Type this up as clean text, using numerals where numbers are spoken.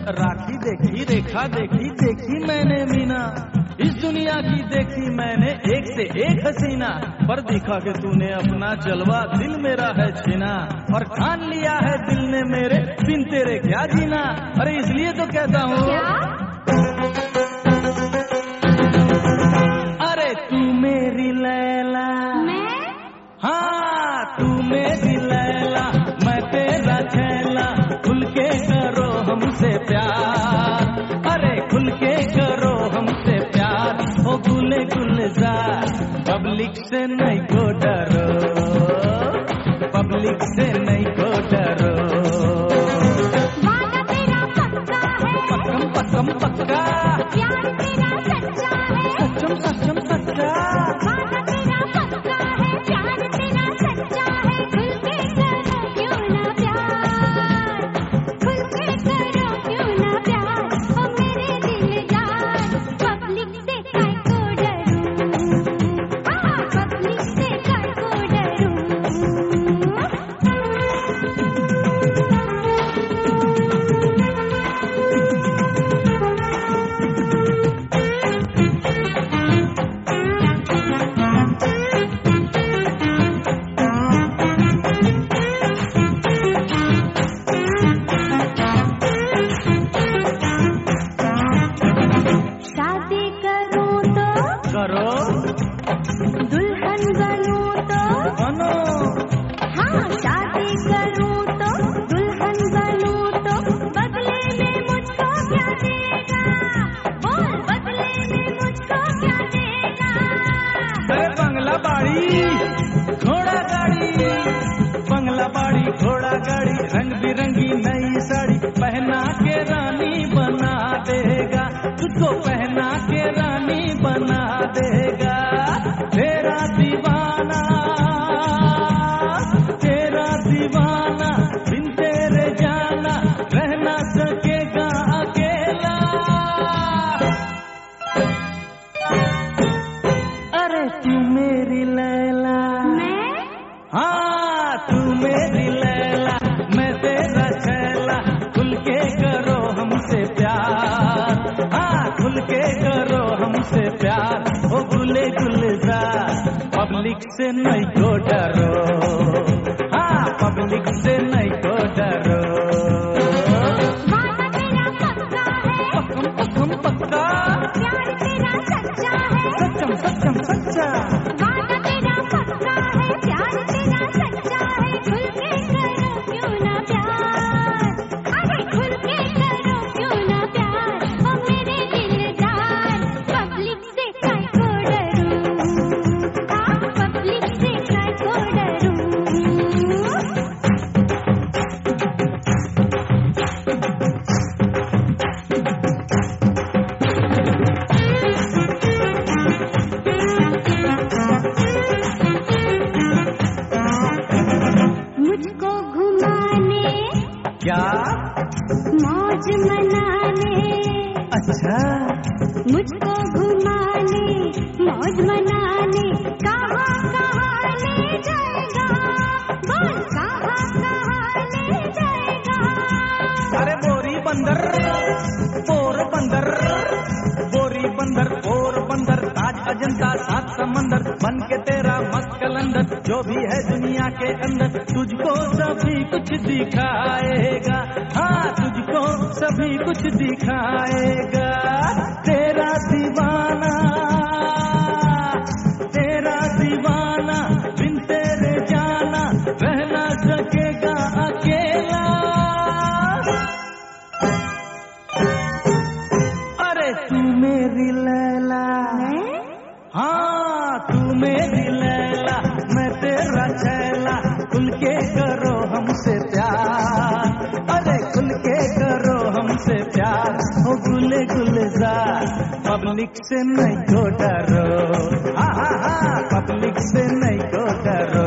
राखी देखी, रेखा देखी, देखी मैंने मीना, इस दुनिया की देखी मैंने एक से एक हसीना, पर दिखा के तूने अपना जलवा दिल मेरा है छीना, और ठान लिया है दिल ने मेरे बिन तेरे क्या जीना। अरे इसलिए तो कहता हूँ, अरे तू मेरी लैला, हाँ तू मेरी लैला, मैं तेरा छैला, खुल के करो हमसे प्यार, अरे खुल के करो हमसे प्यार, ओ गुले गुलजार, पब्लिक से नहीं को डरो, पब्लिक से नहीं को डरो। वादा तेरा पक्का है, पक्कम पक्कम पक्का, प्यार तेरा सच्चा है, सच्चम सच्चम सच्चा। वादा तेरा पक्का है, प्यार तेरा सच्चा है, खुल के करो क्यों ना प्यार, खुल के करो क्यों ना प्यार, ओ मेरे दिलदार, पब्लिक से काय को डरूं, हाँ पब्लिक से काय को डरूं। शादी करूं तो करो दुल्हन बनूं तो, बनो, हाँ शादी करूं तो दुल्हन बनूं तो, बदले में मुझको क्या देगा, बोल बदले में मुझको क्या देगा। अरे बंगला बाड़ी घोड़ा गाड़ी, बंगला बाड़ी घोड़ा गाड़ी, रंग बिरंगी नई साड़ी पहना के रानी बना देगा, तुझको पहना के रानी बना देगा, तेरा दीवाना, तेरा दीवाना, बिन तेरे जाना रह ना सकेगा अकेला। अरे तू मेरी लैला, हाँ तू मेरी लैला, मैं तेरा छैला, खुल के करो हमसे प्यार, हाँ खुल के करो हमसे प्यार, ओ गुले गुलजार, पब्लिक से नहीं को डरो, हाँ पब्लिक से नहीं को डरो। वादा तेरा पक्का है, पक्कम पक्कम पक्का, प्यार तेरा सच्चा है, सच्चम सच्चम सच्चा। वादा तेरा पक्का है, प्यार तेरा सच्चा है, खुल के करो क्यों ना प्यार, अरे खुल के करो क्यों ना प्यार, ओ मेरे दिलदार, पब्लिक से काय को डरूं, हाँ पब्लिक से काय को डरूं। मुझको घुमाने, क्या? मौज मनाने, अच्छा मुझको घुमाने, मौज मनाने, कहाँ कहाँ ले जाएगा, बोल कहाँ कहाँ ले जाएगा। अरे बोरी बंदर, पोर बंदर, बोरी बंदर, पोर बंदर, ताज अजंता सात समंदर, बन के तेरा मस्त कलंदर, जो भी है दुनिया के अंदर, तुझको सभी कुछ दिखाएगा, हाँ तुझको सभी कुछ दिखाएगा, तेरा दीवाना, तेरा दीवाना, बिन तेरे जाना रह ना सकेगा अकेला। अरे तू मेरी लैला, हाँ तू मेरी लैला, मैं तेरा छैला, खुल के करो हमसे प्यार, अरे खुल के करो हमसे प्यार, ओ गुले गुलजार, पब्लिक से नहीं को डरो, हाँ हाँ हाँ पब्लिक से नहीं को डरो।